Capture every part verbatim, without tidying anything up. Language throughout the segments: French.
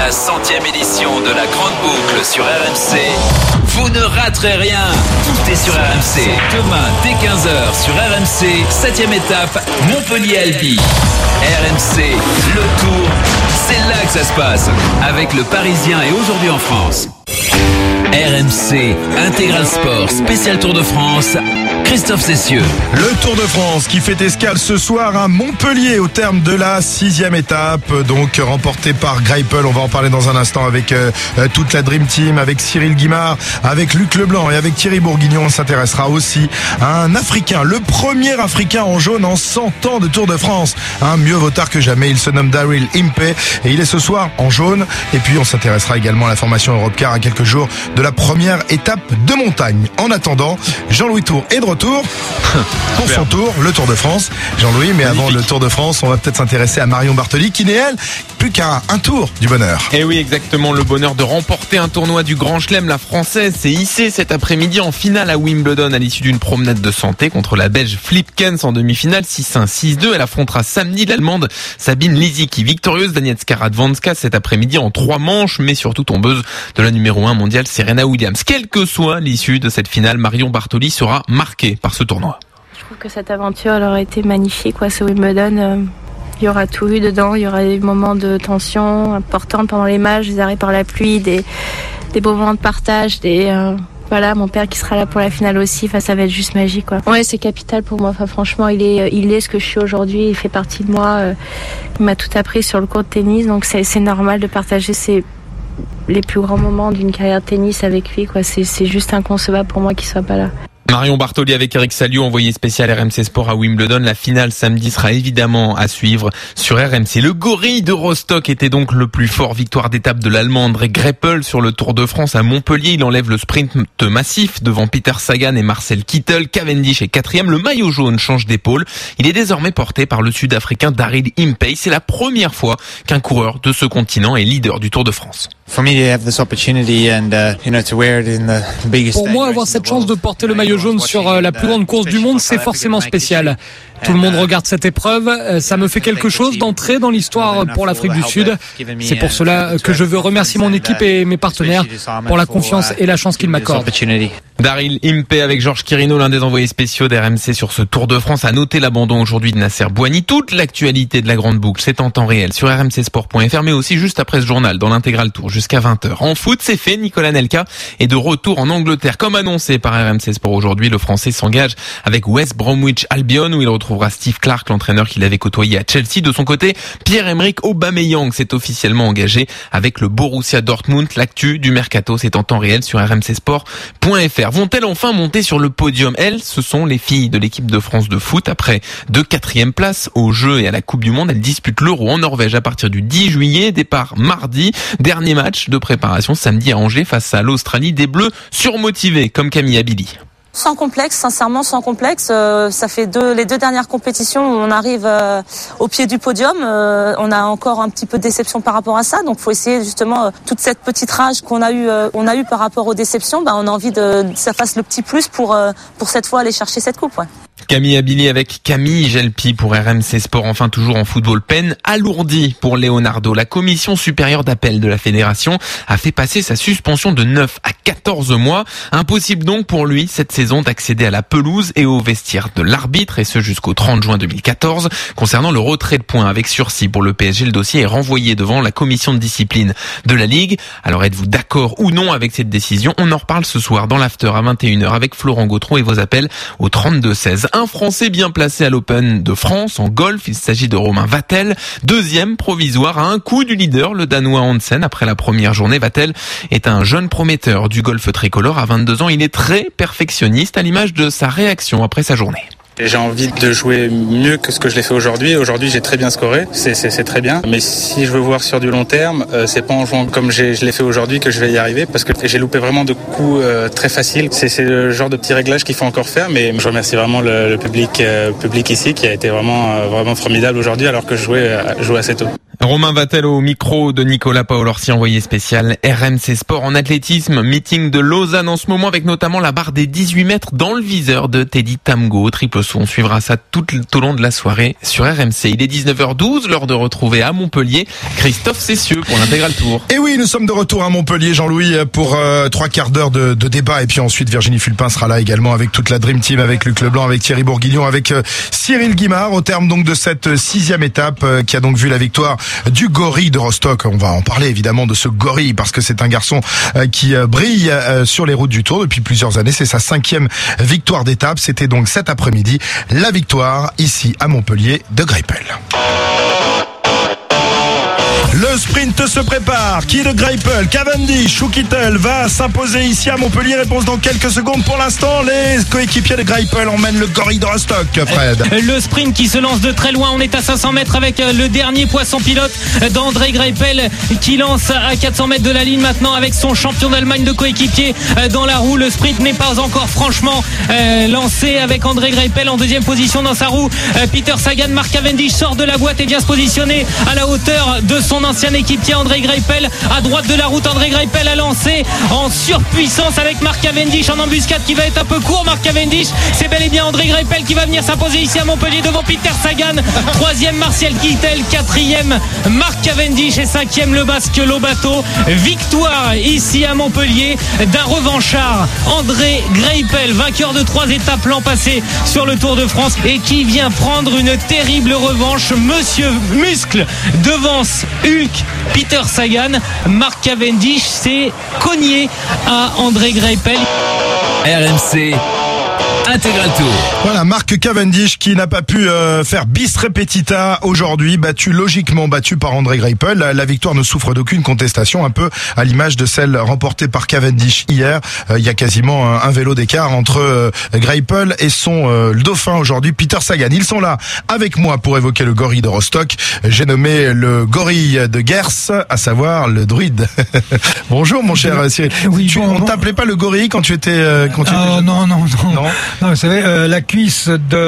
la centième édition de la Grande Boucle sur R M C. Vous ne raterez rien, tout est sur R M C. Demain, dès quinze heures sur R M C, septième étape, Montpellier-Albi. R M C, le Tour, c'est là que ça se passe, avec le Parisien et Aujourd'hui en France. R M C, Intégral Sport, spécial Tour de France, Christophe Cessieux. Le Tour de France qui fait escale ce soir à Montpellier au terme de la sixième étape, donc remportée par Greipel. On va en parler dans un instant avec euh, toute la Dream Team, avec Cyril Guimard, avec Luc Leblanc et avec Thierry Bourguignon. On s'intéressera aussi à un Africain, le premier Africain en jaune en cent ans de Tour de France. Un mieux vaut tard que jamais, il se nomme Daryl Impey et il est ce soir en jaune. Et puis on s'intéressera également à la formation Europcar à quelques jours de la première étape de montagne. En attendant, Jean-Louis Tour est de retour pour son tour, le Tour de France. Jean-Louis, mais avant le Tour de France, on va peut-être s'intéresser à Marion Bartoli qui n'est, elle, plus qu'à un tour du bonheur. Et oui, exactement, le bonheur de remporter un tournoi du Grand Chelem. La Française s'est hissée cet après-midi en finale à Wimbledon à l'issue d'une promenade de santé contre la Belge Flipkens en demi-finale six un six deux. Elle affrontera samedi l'Allemande Sabine Lisicki, victorieuse d'Agnieszka Radwanska cet après-midi en trois manches, mais surtout tombeuse de la numéro un mondiale Serena Williams. Quelle que soit l'issue de cette finale, Marion Bartoli sera marquée par ce tournoi. Je trouve que cette aventure elle aurait été magnifique. Quoi. Ce Wimbledon, euh, il y aura tout eu dedans. Il y aura des moments de tension importants pendant les matchs, des arrêts par la pluie, des, des beaux moments de partage, des... Euh... Voilà, mon père qui sera là pour la finale aussi. Enfin, ça va être juste magique, quoi. Ouais, c'est capital pour moi. Enfin, franchement, il est, il est ce que je suis aujourd'hui. Il fait partie de moi. Il m'a tout appris sur le court de tennis, donc c'est, c'est normal de partager ses, les plus grands moments d'une carrière de tennis avec lui, quoi. C'est, c'est juste inconcevable pour moi qu'il soit pas là. Marion Bartoli avec Eric Salio, envoyé spécial R M C Sport à Wimbledon. La finale samedi sera évidemment à suivre sur R M C. Le gorille de Rostock était donc le plus fort. Victoire d'étape de l'Allemand André Greipel sur le Tour de France à Montpellier. Il enlève le sprint massif devant Peter Sagan et Marcel Kittel. Cavendish est quatrième. Le maillot jaune change d'épaule. Il est désormais porté par le Sud-Africain Daryl Impey. C'est la première fois qu'un coureur de ce continent est leader du Tour de France. Pour moi, avoir cette chance de porter le maillot jaune sur la plus grande course du monde, c'est forcément spécial. Tout le monde regarde cette épreuve. Ça me fait quelque chose d'entrer dans l'histoire pour l'Afrique du Sud. C'est pour cela que je veux remercier mon équipe et mes partenaires pour la confiance et la chance qu'ils m'accordent. Daryl Impey avec Georges Quirino, l'un des envoyés spéciaux d'R M C sur ce Tour de France, a noté l'abandon aujourd'hui de Nasser Bouhanni. Toute l'actualité de la Grande Boucle, c'est en temps réel sur r m c sport point f r, mais aussi juste après ce journal dans l'intégral Tour jusqu'à vingt heures. En foot, c'est fait. Nicolas Nelka est de retour en Angleterre. Comme annoncé par R M C Sport aujourd'hui, le Français s'engage avec West Bromwich Albion où il retrouvera Steve Clarke, l'entraîneur qu'il avait côtoyé à Chelsea. De son côté, Pierre-Emerick Aubameyang s'est officiellement engagé avec le Borussia Dortmund. L'actu du mercato, c'est en temps réel sur r m c sport point f r. Vont-elles enfin monter sur le podium? Elles, ce sont les filles de l'équipe de France de foot. Après deux quatrièmes places aux Jeux et à la Coupe du Monde, elles disputent l'Euro en Norvège à partir du dix juillet. Départ mardi. Dernier match de préparation samedi à Angers face à l'Australie. Des Bleus surmotivés comme Camille Abili. Sans complexe, sincèrement sans complexe. Euh, ça fait deux, les deux dernières compétitions où on arrive euh, au pied du podium. Euh, on a encore un petit peu de déception par rapport à ça. Donc, faut essayer justement euh, toute cette petite rage qu'on a eu, euh, on a eu par rapport aux déceptions. Bah, on a envie de, de ça fasse le petit plus pour euh, pour cette fois aller chercher cette coupe. Ouais. Camille Abili avec Camille Gelpi pour R M C Sport. Enfin, toujours en football, peine alourdie pour Leonardo. La commission supérieure d'appel de la fédération a fait passer sa suspension de neuf à quatorze mois. Impossible donc pour lui cette saison d'accéder à la pelouse et au vestiaire de l'arbitre, et ce jusqu'au trente juin deux mille quatorze. Concernant le retrait de points avec sursis pour le P S G, le dossier est renvoyé devant la commission de discipline de la Ligue. Alors êtes-vous d'accord ou non avec cette décision? On en reparle ce soir dans l'after à vingt et une heures avec Florent Gautron et vos appels au trente-deux seize. Un Français bien placé à l'Open de France en golf, il s'agit de Romain Vattel, deuxième provisoire à un coup du leader, le Danois Hansen. Après la première journée, Vattel est un jeune prometteur du golf tricolore. À vingt-deux ans, il est très perfectionniste, à l'image de sa réaction après sa journée. J'ai envie de jouer mieux que ce que je l'ai fait aujourd'hui. Aujourd'hui, j'ai très bien scoré, c'est, c'est, c'est très bien. Mais si je veux voir sur du long terme, euh, c'est pas en jouant comme j'ai, je l'ai fait aujourd'hui que je vais y arriver, parce que j'ai loupé vraiment de coups euh, très faciles. C'est, c'est le genre de petits réglages qu'il faut encore faire, mais je remercie vraiment le, le public, euh, public ici qui a été vraiment, euh, vraiment formidable aujourd'hui, alors que je jouais, euh, je jouais assez tôt. Romain Vattel au micro de Nicolas Paolorsi, envoyé spécial R M C Sport. En athlétisme, meeting de Lausanne en ce moment avec notamment la barre des dix-huit mètres dans le viseur de Teddy Tamgo, triple saut tous. On suivra ça tout, tout au long de la soirée sur R M C. Il est dix-neuf heures douze, l'heure de retrouver à Montpellier Christophe Cessieux pour l'intégral tour. Et oui, nous sommes de retour à Montpellier, Jean-Louis, pour euh, trois quarts d'heure de, de débat. Et puis ensuite, Virginie Fulpin sera là également avec toute la Dream Team, avec Luc Leblanc, avec Thierry Bourguignon, avec euh, Cyril Guimard, au terme donc de cette euh, sixième étape euh, qui a donc vu la victoire du gorille de Rostock. On va en parler évidemment de ce gorille parce que c'est un garçon euh, qui euh, brille euh, sur les routes du Tour depuis plusieurs années. C'est sa cinquième victoire d'étape. C'était donc cet après-midi la victoire ici à Montpellier de Greipel. Le sprint se prépare. Qui de Greipel, Cavendish ou Kittel va s'imposer ici à Montpellier? Réponse dans quelques secondes. Pour l'instant, les coéquipiers de Greipel emmènent le gorille de Rostock, Fred. Le sprint qui se lance de très loin. On est à cinq cents mètres avec le dernier poisson pilote d'André Greipel qui lance à quatre cents mètres de la ligne maintenant avec son champion d'Allemagne de coéquipier dans la roue. Le sprint n'est pas encore franchement euh, lancé avec André Greipel en deuxième position dans sa roue. Euh, Peter Sagan, Mark Cavendish sort de la boîte et vient se positionner à la hauteur de son ancien équipier André Greipel. À droite de la route, André Greipel a lancé en surpuissance avec Mark Cavendish en embuscade qui va être un peu court. Mark Cavendish, c'est bel et bien André Greipel qui va venir s'imposer ici à Montpellier devant Peter Sagan. Troisième Martial Kittel, quatrième Mark Cavendish et cinquième le Basque Lobato. Victoire ici à Montpellier d'un revanchard, André Greipel, vainqueur de trois étapes l'an passé sur le Tour de France et qui vient prendre une terrible revanche. Monsieur Muscle devance Hulk Peter Sagan. Mark Cavendish s'est cogné à André Greipel. R M C Intégral Tour. Voilà, Mark Cavendish qui n'a pas pu euh, faire bis repetita aujourd'hui, battu logiquement battu par André Greipel. La, la victoire ne souffre d'aucune contestation, un peu à l'image de celle remportée par Cavendish hier. Euh, il y a quasiment un, un vélo d'écart entre euh, Greipel et son euh, le dauphin aujourd'hui, Peter Sagan. Ils sont là avec moi pour évoquer le gorille de Rostock. J'ai nommé le gorille de Gers, à savoir le druide. Bonjour mon cher Cyril. Oui, tu, bon, on bon. t'appelait pas le gorille quand tu étais euh, quand tu Oh, étais... non, non, non. Non. Non, vous savez, euh, la cuisse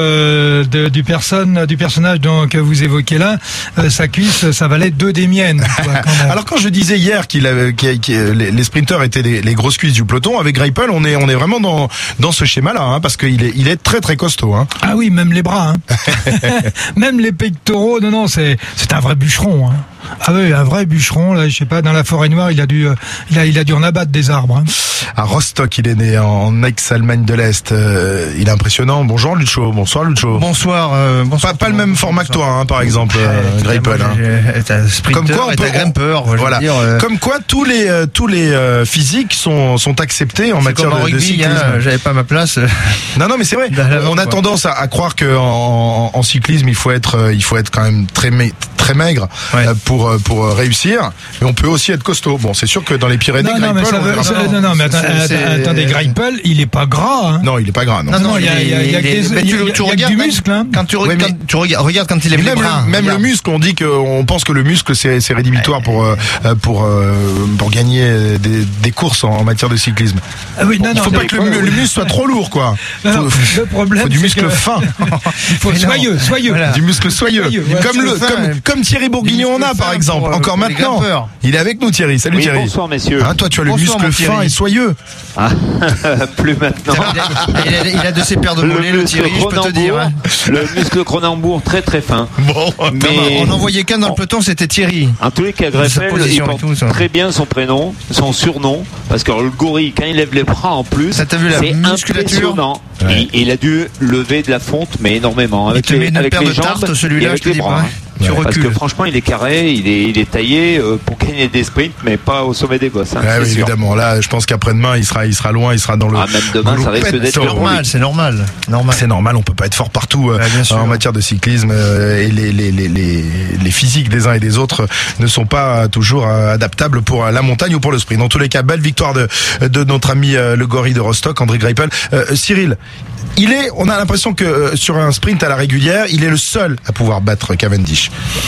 de, de du personne, du personnage dont, que vous évoquez là, euh, sa cuisse, ça valait deux des miennes. Quoi, quand Alors quand je disais hier qu'il avait, qu'il, qu'il, les, les sprinteurs étaient les, les grosses cuisses du peloton, avec Greipel, on est on est vraiment dans dans ce schéma-là, hein, parce qu'il est il est très très costaud. Hein. Ah oui, même les bras, hein. Même les pectoraux. Non, non, c'est c'est un vrai bûcheron. Hein. Ah oui, un vrai bûcheron. Là, je sais pas, dans la forêt noire, il a dû, euh, il a, il a dû en abattre des arbres. Hein. À Rostock, il est né en ex-Allemagne de l'Est. Euh, il est impressionnant. Bonjour Lucho. Bonsoir Lucho. Bonsoir. Euh, bonsoir pas, pas le même format que toi, hein, par exemple, euh, Greipel. Hein. Comme quoi, on peut, grimpeur, voilà. Dire, euh... Comme quoi, tous les euh, tous les euh, physiques sont sont acceptés en c'est matière comme de, en rugby, de cyclisme. Hein, j'avais pas ma place. Non, non, mais c'est vrai. On a tendance à, à croire que en, en, en cyclisme, il faut être euh, il faut être quand même très ma- très maigre ouais. euh, pour pour réussir. Mais on peut aussi être costaud. Bon, c'est sûr que dans les Pyrénées, non, non, Greipel, mais, ça veut, non, non, non, mais attends, attendez, Greipel, il est pas gras. Hein. Non, il est pas gras. Non, non, non, il y a, il y a, il y a, il y a, des, il y a, tu, il y a du muscle. Hein. Quand tu, ouais, quand, mais, tu regardes, regarde quand il est même, brun, le, même le muscle, on dit qu'on pense que le muscle c'est, c'est rédhibitoire pour euh, pour euh, pour gagner des, des courses en, en matière de cyclisme. Ah oui, non, il faut non, pas que le, le muscle soit trop lourd, quoi. Non, non, faut, le problème, faut du muscle que... fin. Il faut soyeux, soyeux. Voilà. Du muscle soyeux. soyeux ouais. Comme le, comme, comme Thierry Bourguignon en a, par exemple. Pour, Encore pour maintenant. Il est avec nous, Thierry. Salut oui, Thierry. Bonsoir, messieurs. Hein, toi, tu as le bonsoir, muscle fin et soyeux. Ah, plus maintenant. Il a, il a de ses paires de mollets, le, le Thierry, je peux te dire. Hein. Le muscle Cronenbourg, très très fin. Bon, mais on n'en voyait qu'un dans le peloton, c'était Thierry. En tous les cas, Greipel, il porte tout, très bien son prénom, son surnom, parce que le gorille, quand il lève les bras en plus, ça, t'as vu la c'est musculature impressionnant. Ouais. Il, il a dû lever de la fonte, mais énormément. Avec il te les, met une avec paire les de jambes tartes, celui-là, et avec je te les dis bras. pas. Ouais, tu parce recules. que franchement, il est carré, il est, il est taillé euh, pour gagner des sprints, mais pas au sommet des gosses. Hein, ouais, c'est oui, sûr. Évidemment, là, je pense qu'après-demain, il sera, il sera loin, il sera dans le. Ah, même demain, ça risque d'être c'est normal, c'est normal, normal. C'est normal, on peut pas être fort partout euh, ouais, en matière de cyclisme euh, et les, les, les, les, les physiques des uns et des autres ne sont pas toujours euh, adaptables pour la montagne ou pour le sprint. Dans tous les cas, belle victoire de, de notre ami euh, le gorille de Rostock, André Greipel. Euh, Cyril, il est, on a l'impression que euh, sur un sprint à la régulière, il est le seul à pouvoir battre Cavendish.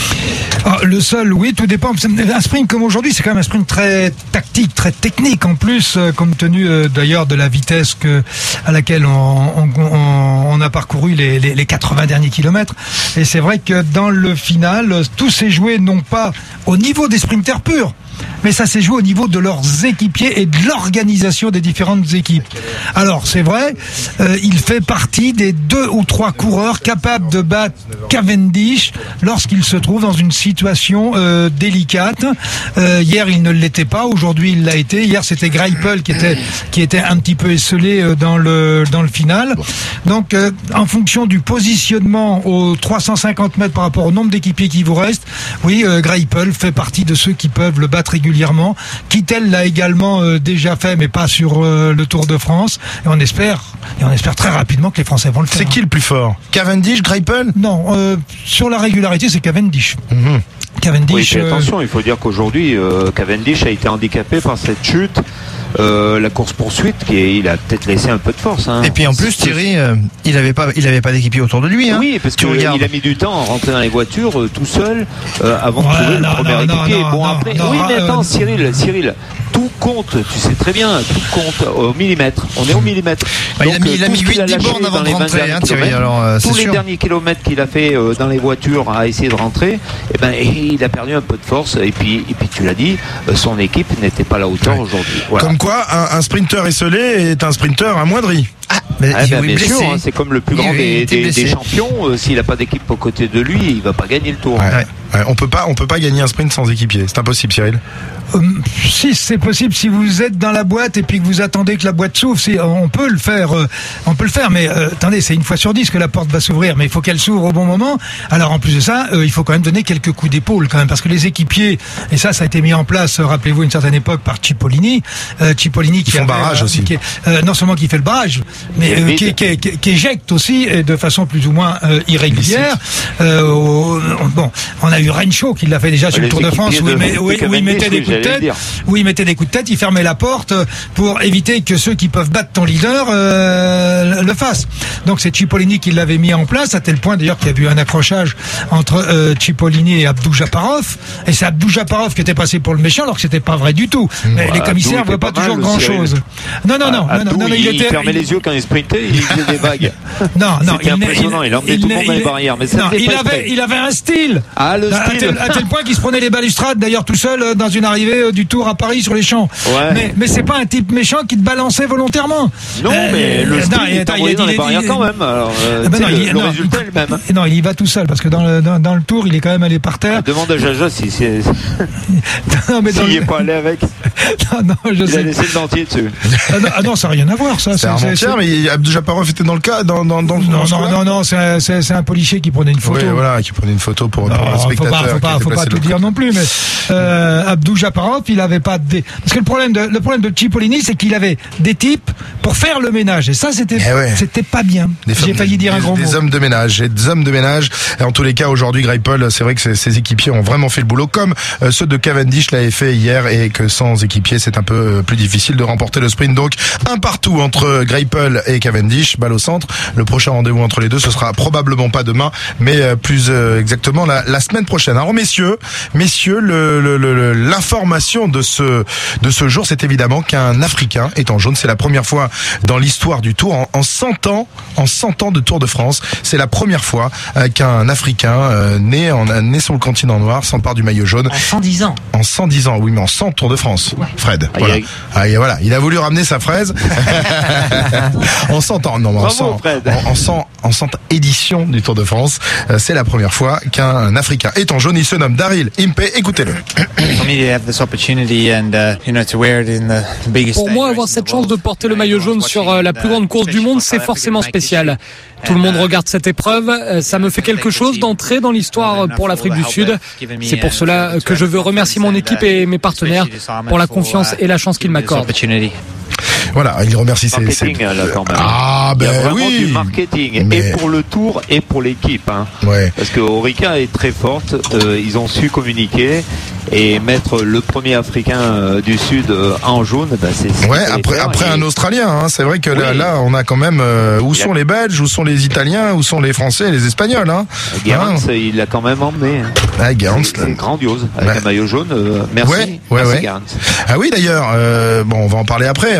Ah, le seul, oui, tout dépend. Un sprint comme aujourd'hui, c'est quand même un sprint très tactique, très technique en plus, euh, compte tenu euh, d'ailleurs de la vitesse que, à laquelle on, on, on, on a parcouru les, les, les quatre-vingts derniers kilomètres. Et c'est vrai que dans le final, tout s'est joué non pas au niveau des sprinters purs, mais ça s'est joué au niveau de leurs équipiers et de l'organisation des différentes équipes. Alors c'est vrai, euh, il fait partie des deux ou trois coureurs capables de battre Cavendish lorsqu'il se trouve dans une situation euh, délicate. Euh, hier il ne l'était pas, aujourd'hui il l'a été. Hier c'était Greipel qui était qui était un petit peu esselé euh, dans le dans le final. Donc euh, en fonction du positionnement aux trois cent cinquante mètres par rapport au nombre d'équipiers qui vous reste, oui, euh, Greipel fait partie de ceux qui peuvent le battre régulièrement. Kittel l'a également euh, déjà fait, mais pas sur euh, le Tour de France. Et on espère, et on espère très rapidement que les Français vont le faire. C'est qui le plus fort? Cavendish, Greipel? Non, euh, sur la régularité, c'est Cavendish. Mmh. Cavendish. Oui, attention, euh... il faut dire qu'aujourd'hui, euh, Cavendish a été handicapé par cette chute. Euh, la course poursuite, qui est, il a peut-être laissé un peu de force. Hein. Et puis en plus, Thierry, euh, il n'avait pas, il avait pas d'équipier autour de lui. Hein. Oui, parce qu'il a mis du temps à rentrer dans les voitures euh, tout seul euh, avant ouais, de trouver non, le premier non, équipier. Non, bon non, après, non, oui, mais attends, euh, Cyril, Cyril, tout compte. Tu sais très bien, tout compte au millimètre. On est au millimètre. Bah, Donc, il a mis, il a mis huit dix bornes avant de rentrer, hein, Thierry. Alors, euh, tous les sûr. derniers kilomètres qu'il a fait euh, dans les voitures à essayer de rentrer, eh ben, il a perdu un peu de force. Et puis, et puis tu l'as dit, euh, son équipe n'était pas à la hauteur ouais. aujourd'hui. Voilà. Comme quoi, un, un sprint esselé est un sprinter amoindri. Ah, mais ah ben, bien sûr, hein, c'est comme le plus grand des, des, des champions. Euh, s'il n'a pas d'équipe aux côtés de lui, il va pas gagner le tour. Ouais, ouais. Ouais, on peut pas, on peut pas gagner un sprint sans équipier. C'est impossible, Cyril. Euh, si c'est possible, si vous êtes dans la boîte et puis que vous attendez que la boîte s'ouvre, si, on peut le faire. Euh, on peut le faire, mais euh, attendez, c'est une fois sur dix que la porte va s'ouvrir, mais il faut qu'elle s'ouvre au bon moment. Alors en plus de ça, euh, il faut quand même donner quelques coups d'épaule quand même, parce que les équipiers, et ça, ça a été mis en place, euh, rappelez-vous, une certaine époque par Cipollini, euh, Cipollini qui fait le barrage euh, aussi. Qui, euh, non seulement qui fait le barrage, mais euh, qui, qui, qui, qui éjecte aussi et de façon plus ou moins euh, irrégulière. Euh, au, bon, on a eu Rencho qui l'a fait déjà sur les le Tour de France où, de il, met, où, où il mettait des coups de tête, où il mettait des coups de tête, il fermait la porte pour éviter que ceux qui peuvent battre ton leader euh, le fassent. Donc c'est Cipollini qui l'avait mis en place, à tel point d'ailleurs qu'il y a eu un accrochage entre euh, Cipollini et Abdou-Japarov, et c'est Abdou-Japarov qui était passé pour le méchant alors que c'était pas vrai du tout. Mais ouais, les commissaires ne voient pas, pas toujours grand chose. Non, non, non, ah, non, non, non, il, il, il était, fermait il... les yeux quand il sprintait, il faisait des vagues. Non, non, c'était impressionnant, il, il emmenait tout le monde dans les barrières. Mais ça non, il avait, il avait un style. Ah, le à, style. Tel, à tel point qu'il se prenait les balustrades, d'ailleurs tout seul dans une arrivée du Tour à Paris sur les champs. Ouais. Mais, mais c'est pas un type méchant qui te balançait volontairement. Non, euh, mais le style, non, il est envoyé dans les barrières quand même. Alors, euh, ben non, le, il, le non, résultat est le même. Non, il y va tout seul parce que dans le, dans, dans le Tour, il est quand même allé par terre. Demande à Jaja si c'est. Non, mais s'il n'est pas allé avec. Non, non, je il sais. a laissé le dentier dessus. Ah non, ah non, ça n'a rien à voir, ça. C'est avant-hier, mais Abdou-Japarov était dans le cas, dans, dans, dans, non, non, non, non, c'est un, c'est, c'est un policier qui prenait une photo. Oui, voilà, qui prenait une photo pour, non, pour un spectateur. Faut pas, faut pas, faut pas tout dire non plus, mais euh, Abdou-Japarov, il avait pas de, parce que le problème de, le problème de Cipollini, c'est qu'il avait des types pour faire le ménage, et ça, c'était, eh ouais. c'était pas bien. J'ai failli dire des, un gros des mot. Des hommes de ménage, et des hommes de ménage. Et en tous les cas, aujourd'hui, Greipel, c'est vrai que ses équipiers ont vraiment fait le boulot, comme euh, ceux de Cavendish l'avaient fait hier, et que sans équipier, c'est un peu euh, plus difficile de remporter le sprint. Donc, un partout entre Greipel et Cavendish, balle au centre. Le prochain rendez-vous entre les deux, ce sera probablement pas demain, mais euh, plus euh, exactement la, la semaine prochaine. Alors, messieurs, messieurs, le, le, le, l'information de ce de ce jour, c'est évidemment qu'un Africain est en jaune. C'est la première fois dans l'histoire du Tour, en, en cent ans, en cent ans de Tour de France, c'est la première fois euh, qu'un Africain euh, né en né sur le continent noir s'empare du maillot jaune. En cent dix ans. En cent dix ans, oui, mais en cent Tours de France. Ouais. Fred, aïe, voilà. Aïe. Aïe, voilà, il a voulu ramener sa fraise. En cent ans, non, mais en cent, en, en cent, en cent éditions du Tour de France, euh, c'est la première fois qu'un Africain est en jaune. Il se nomme Daryl Impey. Écoutez-le. Pour moi, avoir cette chance de porter le maillot jaune sur la plus grande course du monde, c'est forcément spécial. Tout le monde regarde cette épreuve. Ça me fait quelque chose d'entrer dans l'histoire pour l'Afrique du Sud. C'est pour cela que je veux remercier mon équipe et mes partenaires pour la confiance et la chance qu'ils m'accordent. Voilà, il remercie ses... Marketing, là, quand même. Ah, ben il y a vraiment oui. du marketing, mais... et pour le Tour et pour l'équipe. Hein. Ouais. Parce que Orica est très forte, euh, ils ont su communiquer et mettre le premier Africain euh, du Sud euh, en jaune, bah, c'est... c'est ouais, après, après et... un Australien, hein, c'est vrai que oui. là, là, on a quand même... Euh, où il sont a... les Belges, où sont les Italiens, où sont les Français et les Espagnols, hein. Gerrans, hein. Il l'a quand même emmené. Ah, Gerrans, c'est, c'est grandiose, avec ouais. un maillot jaune. Euh, merci, ouais, ouais, merci ouais. Gerrans. Ah oui, d'ailleurs, euh, bon, on va en parler après, mais... Euh,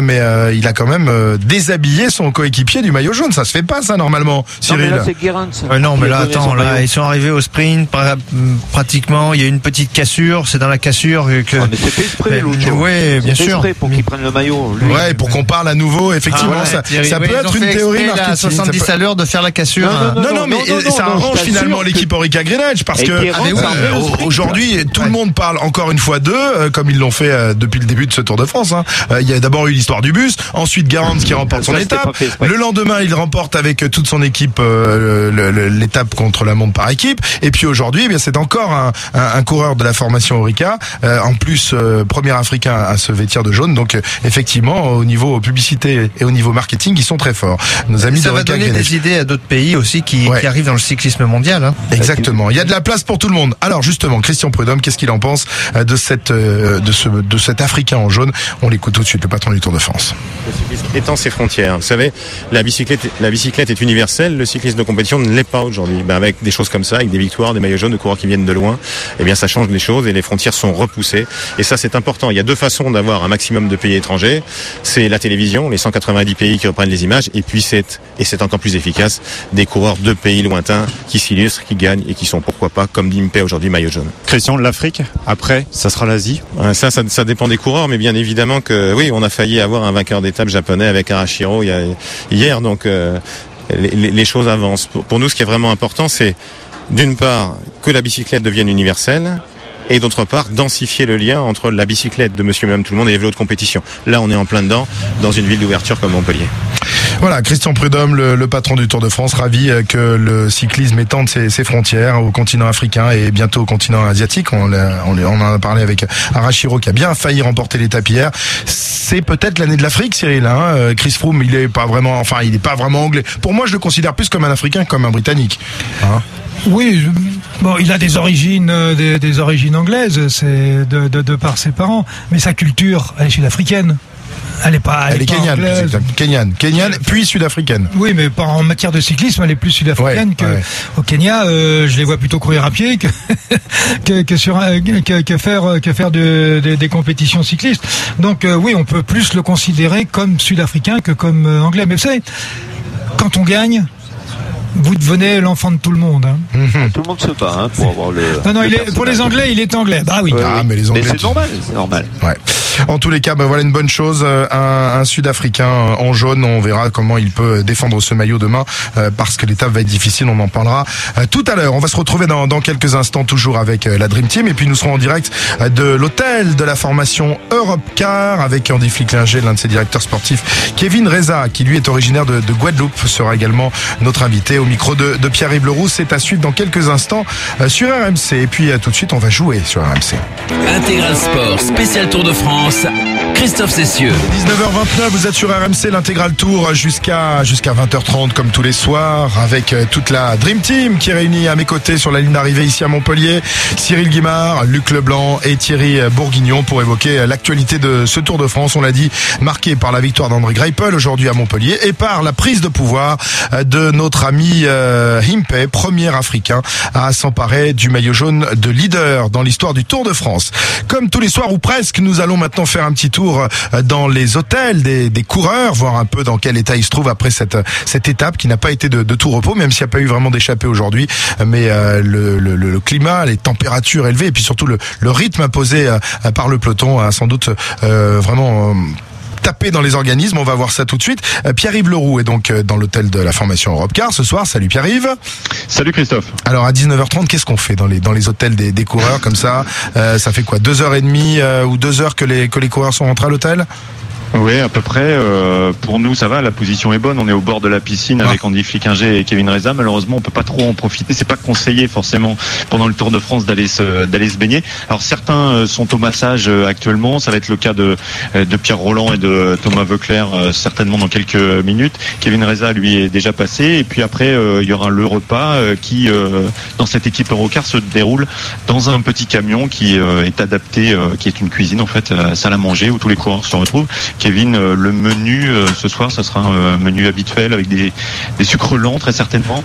euh, il a quand même euh, déshabillé son coéquipier du maillot jaune. Ça se fait pas, ça, normalement, Cyril. Non, mais là, c'est Guérens. Euh, non, mais là, attends, là, ils sont arrivés au sprint, pra- pratiquement, il y a une petite cassure, c'est dans la cassure que... Ah, mais c'est fait exprès, l'autre. Oui, bien sûr. Exprès pour qu'il prenne le maillot. Lui. Ouais, pour qu'on parle à nouveau, effectivement, Ah ouais, ça, Thierry, ça oui, peut ils être ont une fait théorie exprès, là, à marketing. soixante-dix Ça peut- à l'heure de faire la cassure. Non, hein. non, Non, non, mais non, non, ça non, arrange je finalement t'assure l'équipe Orica Greenwich parce Et que Guérens, euh, ça arrange le sprint. aujourd'hui tout le monde parle encore une fois d'eux, euh, comme ils l'ont fait euh, depuis le début de ce Tour de France. Hein. Euh, il y a d'abord eu l'histoire du bus, ensuite Guérens qui remporte son Ça, c'était étape. pas fait exprès. Le lendemain, il remporte avec euh, toute son équipe euh, le- le- l'étape contre la montre par équipe. Et puis aujourd'hui, eh bien c'est encore un, un, un coureur de la formation Orica, euh, en plus euh, premier africain à se vêtir de jaune. Donc euh, effectivement, au niveau publicité et au niveau marketing, ils sont très forts. Nos amis Ça va d'Orica donner Greenwich. des idées à d'autres pays aussi qui, Ouais. qui arrivent dans le cyclisme mondial. Hein. Exactement. Il y a de la place pour tout le monde. Alors justement, Christian Prudhomme, qu'est-ce qu'il en pense euh, de cette euh, de ce de cet Africain en jaune? On l'écoute tout de suite, le patron du Tour de France. Le cyclisme étend ses frontières. Vous savez, la bicyclette, la bicyclette est universelle. Le cyclisme de compétition ne l'est pas aujourd'hui. Ben avec des choses comme ça, avec des victoires, des maillots jaunes, de coureurs qui viennent de loin, eh bien ça change les choses et les frontières sont repoussées. Et ça, c'est important. Il y a deux façons d'avoir un maximum de pays étrangers. C'est la télévision, les cent quatre-vingt-dix pays qui reprennent les images, et puis c'est et c'est encore plus efficace, des coureurs de pays lointains qui s'illustrent, qui gagnent et qui sont pourquoi pas, comme dit Impey aujourd'hui, maillot jaune. Christian, l'Afrique, après, ça sera l'Asie. Euh, Ça, ça, ça dépend des coureurs, mais bien évidemment que oui, on a failli avoir un vainqueur d'étape japonais avec Arashiro il y a, hier, donc euh, les, les choses avancent. Pour, pour nous, ce qui est vraiment important, c'est d'une part que la bicyclette devienne universelle, et d'autre part densifier le lien entre la bicyclette de Monsieur et Madame Tout le Monde et les vélos de compétition. Là, on est en plein dedans, dans une ville d'ouverture comme Montpellier. Voilà, Christian Prudhomme, le, le patron du Tour de France, ravi euh, que le cyclisme étende ses, ses frontières au continent africain et bientôt au continent asiatique. On, l'a, on, l'a, on en a parlé avec Arashiro qui a bien failli remporter l'étape hier. C'est peut-être l'année de l'Afrique, Cyril. Hein. Euh, Chris Froome, il est pas vraiment, enfin, il est pas vraiment anglais. Pour moi, je le considère plus comme un Africain que comme un Britannique. Hein. Oui, je- bon, il a des origines, euh, des, des origines anglaises, c'est de, de, de par ses parents, mais sa culture, elle est sud-africaine. Elle est pas, elle, Elle est pas kenyane, plus anglaise. exact. Kenyane, Kenyane, puis sud-africaine. Oui, mais pas en matière de cyclisme, elle est plus sud-africaine Ouais, que ouais. au Kenya. Euh, je les vois plutôt courir à pied que que, que sur un- que, que faire que faire de, de- des compétitions cyclistes. Donc euh, oui, on peut plus le considérer comme sud-africain que comme euh, anglais. Mais vous savez, quand on gagne, vous devenez l'enfant de tout le monde. Hein. Mmh. Tout le monde se bat hein, pour avoir le. Non, non, le il est, pour les personnage. Anglais, il est anglais. Bah oui. Ouais, Ah, oui. mais les Anglais, c'est tu- normal, c'est normal. Ouais. En tous les cas, ben voilà une bonne chose. Euh, Un, un Sud-Africain en jaune, on verra comment il peut défendre ce maillot demain, euh, parce que l'étape va être difficile. On en parlera euh, tout à l'heure. On va se retrouver dans, dans quelques instants, toujours avec euh, la Dream Team, et puis nous serons en direct euh, de l'hôtel de la formation Europe Car avec Andy Flicklinger, l'un de ses directeurs sportifs. Kevin Reza, qui lui est originaire de, de Guadeloupe, sera également notre invité au micro de, de Pierre-Yves Leroux. C'est à suivre dans quelques instants euh, sur R M C. Et puis euh, tout de suite, on va jouer sur R M C. Intégral Sport, spécial Tour de France, Christophe Cessieux. dix-neuf heures vingt-neuf, vous êtes sur R M C, l'intégral tour jusqu'à jusqu'à vingt heures trente comme tous les soirs avec euh, toute la Dream Team qui est réunie à mes côtés sur la ligne d'arrivée ici à Montpellier. Cyril Guimard, Luc Leblanc et Thierry Bourguignon pour évoquer euh, l'actualité de ce Tour de France. On l'a dit, marqué par la victoire d'André Greipel aujourd'hui à Montpellier et par la prise de pouvoir euh, de notre ami euh, Impey, premier Africain à s'emparer du maillot jaune de leader dans l'histoire du Tour de France. Comme tous les soirs ou presque, nous allons maintenant faire un petit tour dans les hôtels des, des coureurs, voir un peu dans quel état ils se trouvent après cette, cette étape qui n'a pas été de, de tout repos, même s'il n'y a pas eu vraiment d'échappée aujourd'hui. Mais euh, le, le, le climat, les températures élevées et puis surtout le, le rythme imposé euh, par le peloton a sans doute euh, vraiment... Euh, taper dans les organismes, on va voir ça tout de suite. Euh, Pierre-Yves Leroux est donc euh, dans l'hôtel de la formation Europe Car ce soir. Salut Pierre-Yves. Salut Christophe. Alors à dix-neuf heures trente, qu'est-ce qu'on fait dans les dans les hôtels des, des coureurs comme ça? euh, Ça fait quoi, deux heures et demie euh, ou deux heures que les que les coureurs sont rentrés à l'hôtel? Oui, à peu près. Euh, pour nous, ça va. La position est bonne. On est au bord de la piscine avec Andy Flicklinger et Kevin Reza. Malheureusement, on peut pas trop en profiter. C'est pas conseillé forcément pendant le Tour de France d'aller se d'aller se baigner. Alors certains sont au massage actuellement. Ça va être le cas de de Pierre Roland et de Thomas Voeckler certainement dans quelques minutes. Kevin Reza lui est déjà passé. Et puis après, euh, il y aura le repas qui euh, dans cette équipe Eurocar se déroule dans un petit camion qui euh, est adapté, euh, qui est une cuisine en fait, euh, salle à manger où tous les coureurs se retrouvent. Kevin, euh, le menu euh, ce soir, ça sera un euh, menu habituel avec des, des sucres lents très certainement.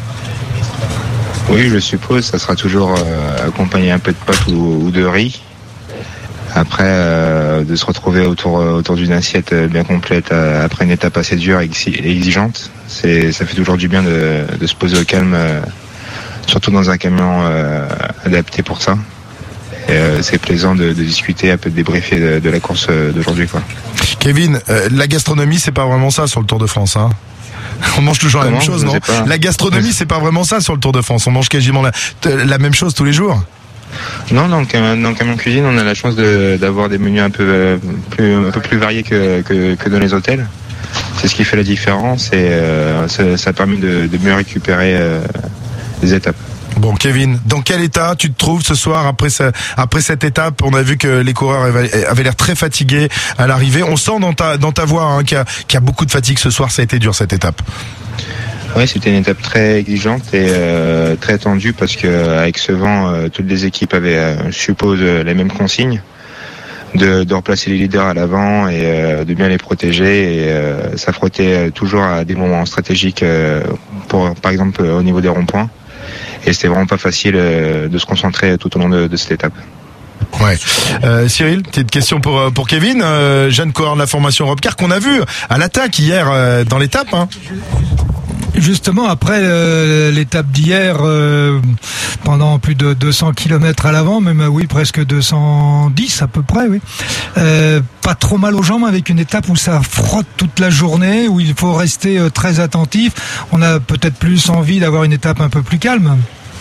Oui, je suppose, ça sera toujours euh, accompagné un peu de pâtes ou, ou de riz. Après, euh, de se retrouver autour autour d'une assiette bien complète euh, après une étape assez dure et exigeante, c'est ça fait toujours du bien de, de se poser au calme, euh, surtout dans un camion euh, adapté pour ça. Et, euh, c'est plaisant de, de discuter, un peu de débriefer de, de la course d'aujourd'hui, quoi. Kevin, euh, la gastronomie, c'est pas vraiment ça sur le Tour de France, hein. On mange toujours Comment la même chose, non? La gastronomie, c'est pas vraiment ça sur le Tour de France. On mange quasiment la, la même chose tous les jours. Non, dans le, dans le camion cuisine, on a la chance de, d'avoir des menus un peu, euh, plus, un peu plus variés que, que, que dans les hôtels. C'est ce qui fait la différence et euh, ça, ça permet de, de mieux récupérer euh, les étapes. Bon, Kevin, dans quel état tu te trouves ce soir après, ce, après cette étape? On a vu que les coureurs avaient, avaient l'air très fatigués à l'arrivée. On sent dans ta, dans ta voix hein, qu'il y a, qu'il y a beaucoup de fatigue ce soir. Ça a été dur cette étape. Oui, c'était une étape très exigeante et euh, très tendue parce que avec ce vent, euh, toutes les équipes avaient, euh, je suppose, euh, les mêmes consignes de, de replacer les leaders à l'avant et euh, de bien les protéger. Et euh, ça frottait toujours à des moments stratégiques, euh, pour, par exemple au niveau des ronds-points. Et c'était vraiment pas facile euh, de se concentrer tout au long de, de cette étape. Ouais. Euh, Cyril, petite question pour pour Kevin, euh, jeune coureur de la formation Europcar qu'on a vu à l'attaque hier euh, dans l'étape. Hein. Justement, après euh, l'étape d'hier, euh, pendant plus de deux cents kilomètres à l'avant, même oui presque deux cent dix à peu près, oui. Euh, pas trop mal aux jambes avec une étape où ça frotte toute la journée, où il faut rester euh, très attentif. On a peut-être plus envie d'avoir une étape un peu plus calme.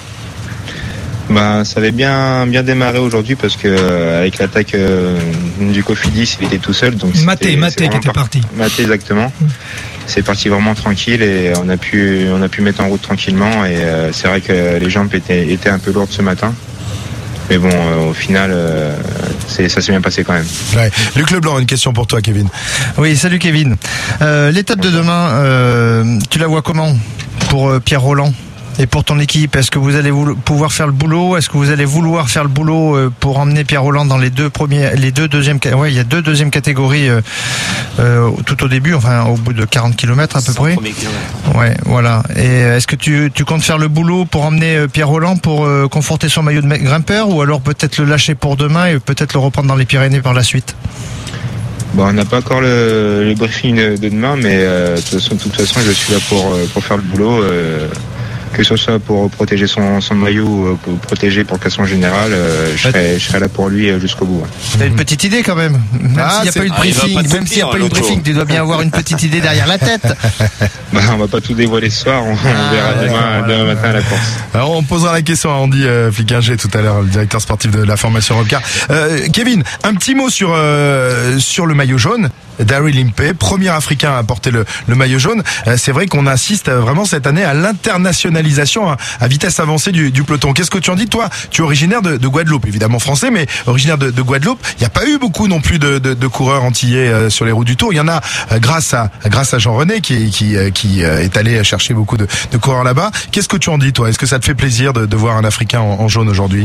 Bah, ça avait bien bien démarré aujourd'hui parce que euh, avec l'attaque euh, du Cofidis, il était tout seul, donc Maté, Maté qui était parti. Maté exactement. Mmh. C'est parti vraiment tranquille et on a pu on a pu mettre en route tranquillement et euh, c'est vrai que les jambes étaient étaient un peu lourdes ce matin. Mais bon, euh, au final, euh, c'est, ça s'est bien passé quand même. Ouais. Luc Leblanc, une question pour toi, Kevin. Oui, salut Kevin. Euh, l'étape de demain, euh, tu la vois comment pour euh, Pierre Rolland et pour ton équipe? Est-ce que vous allez vouloir, pouvoir faire le boulot? Est-ce que vous allez vouloir faire le boulot euh, pour emmener Pierre Rolland dans les deux premiers, les deux deuxièmes, ouais, il y a deux deuxièmes catégories euh, euh, tout au début, enfin au bout de quarante kilomètres à peu près. Ouais, voilà. Et est-ce que tu, tu comptes faire le boulot pour emmener euh, Pierre Rolland pour euh, conforter son maillot de grimpeur, ou alors peut-être le lâcher pour demain et peut-être le reprendre dans les Pyrénées par la suite? Bon, on n'a pas encore le, le briefing de demain, mais euh, de, toute façon, de toute façon, je suis là pour, pour faire le boulot. Euh, que ce soit pour protéger son, son maillot ou pour protéger pour le classement général, euh, je, serai, je serai là pour lui jusqu'au bout. T'as une petite idée quand même, même ah, s'il n'y a pas eu de briefing, ah, même s'il n'y a pas eu de briefing, tu dois bien avoir une petite idée derrière la tête. Bah, on va pas tout dévoiler ce soir, on, ah, on verra ouais, demain, voilà. demain matin à la course. Alors on posera la question à Andy euh, Flickinger tout à l'heure, le directeur sportif de la formation Europcar. Euh, Kevin, un petit mot sur euh, sur le maillot jaune. Daryl Impey, premier Africain à porter le, le maillot jaune. Euh, c'est vrai qu'on assiste vraiment cette année à l'internationalisation à, à vitesse avancée du, du peloton. Qu'est-ce que tu en dis, toi? Tu es originaire de, de Guadeloupe, évidemment français, mais originaire de, de Guadeloupe. Il n'y a pas eu beaucoup non plus de, de, de coureurs antillais euh, sur les routes du Tour. Il y en a euh, grâce à grâce à Jean-René qui qui, euh, qui euh, est allé chercher beaucoup de, de coureurs là-bas. Qu'est-ce que tu en dis, toi? Est-ce que ça te fait plaisir de, de voir un Africain en, en jaune aujourd'hui?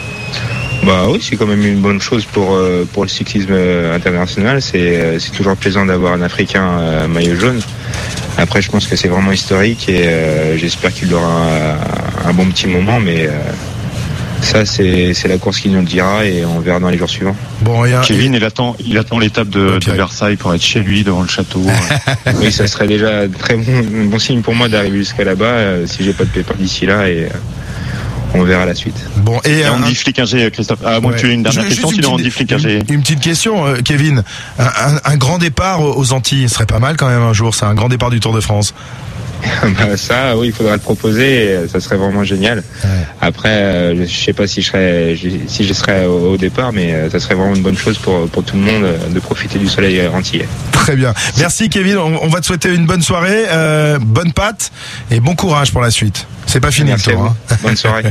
Bah oui, c'est quand même une bonne chose pour euh, pour le cyclisme international. C'est euh, c'est toujours plaisant d'avoir un Africain euh, maillot jaune. Après, je pense que c'est vraiment historique et euh, j'espère qu'il aura un, un bon petit moment, mais euh, ça c'est c'est la course qui nous le dira et on verra dans les jours suivants. Bon, a... Kevin, il attend il attend l'étape de, de Versailles pour être chez lui devant le château. Oui, ça serait déjà très bon bon signe pour moi d'arriver jusqu'à là-bas euh, si j'ai pas de pépins d'ici là et euh, on verra la suite. Bon, et, et Andy un... Flickinger, Christophe. Ah, moi, ouais. Tu as une dernière je, question, sinon Andy Flickinger. Une, une petite question, euh, Kevin. Un, un, un grand départ aux Antilles, ce serait pas mal quand même un jour, c'est un grand départ du Tour de France. Bah ça, oui, il faudra le proposer, ça serait vraiment génial. Ouais. Après, euh, je sais pas si je serais, si je serais au, au départ, mais euh, ça serait vraiment une bonne chose pour, pour tout le monde euh, de profiter du soleil antillais. Très bien. Merci Kevin, on, on va te souhaiter une bonne soirée, euh, bonne patte et bon courage pour la suite. C'est pas fini le tour. Hein. Bonne soirée.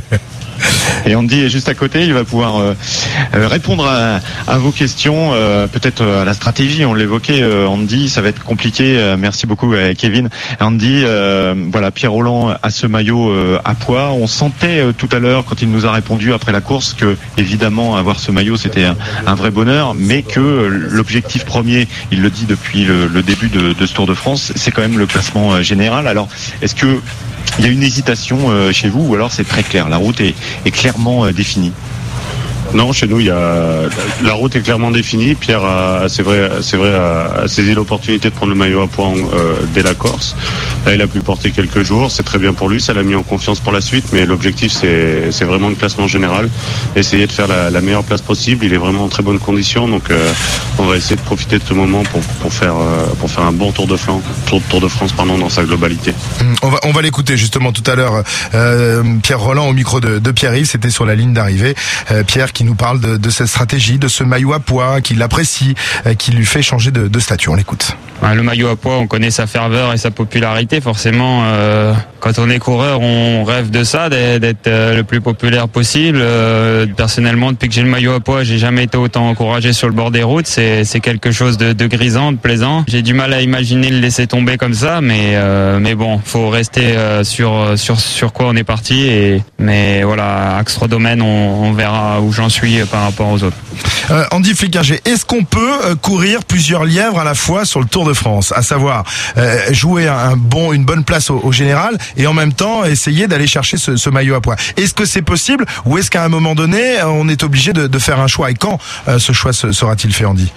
Et Andy est juste à côté, il va pouvoir euh, répondre à, à vos questions, euh, peut-être à la stratégie, on l'évoquait euh, Andy, ça va être compliqué, euh, merci beaucoup euh, Kevin. Andy, euh, voilà, Pierre Rolland a ce maillot euh, à poids, on sentait euh, tout à l'heure quand il nous a répondu après la course que évidemment avoir ce maillot c'était un, un vrai bonheur, mais que euh, l'objectif premier, il le dit depuis le, le début de, de ce Tour de France, c'est quand même le classement euh, général. Alors est-ce que il y a une hésitation euh, chez vous ou alors c'est très clair, la route est, est clairement euh, définie? Non, chez nous, il y a la route est clairement définie. Pierre a, c'est vrai, c'est vrai, a, a saisi l'opportunité de prendre le maillot à poids euh, dès la Corse. Là, il a pu porter quelques jours. C'est très bien pour lui. Ça l'a mis en confiance pour la suite. Mais l'objectif, c'est, c'est vraiment le classement général. Essayer de faire la, la meilleure place possible. Il est vraiment en très bonne condition. Donc, euh, on va essayer de profiter de ce moment pour pour faire euh, pour faire un bon Tour de France, Tour, Tour de France, pardon, dans sa globalité. On va on va l'écouter justement tout à l'heure. Euh, Pierre Rolland au micro de, de Pierre-Yves. C'était sur la ligne d'arrivée. Euh, Pierre qui nous parle de, de cette stratégie, de ce maillot à poids, qu'il apprécie, euh, qui lui fait changer de, de statut. On l'écoute. Le maillot à poids, on connaît sa ferveur et sa popularité. Forcément, euh, quand on est coureur, on rêve de ça, d'être euh, le plus populaire possible. Euh, personnellement, depuis que j'ai le maillot à poids, j'ai jamais été autant encouragé sur le bord des routes. C'est, c'est quelque chose de, de grisant, de plaisant. J'ai du mal à imaginer le laisser tomber comme ça, mais euh, mais bon, faut rester euh, sur sur sur quoi on est parti. Et mais voilà, axe trois domaines, on, on verra où j'en suis par rapport aux autres. Euh, Andy Flickinger, est-ce qu'on peut euh, courir plusieurs lièvres à la fois sur le Tour de France, à savoir euh, jouer un bon, une bonne place au, au général et en même temps essayer d'aller chercher ce, ce maillot à poids? Est-ce que c'est possible ou est-ce qu'à un moment donné on est obligé de, de faire un choix, et quand euh, ce choix sera-t-il fait, Andy?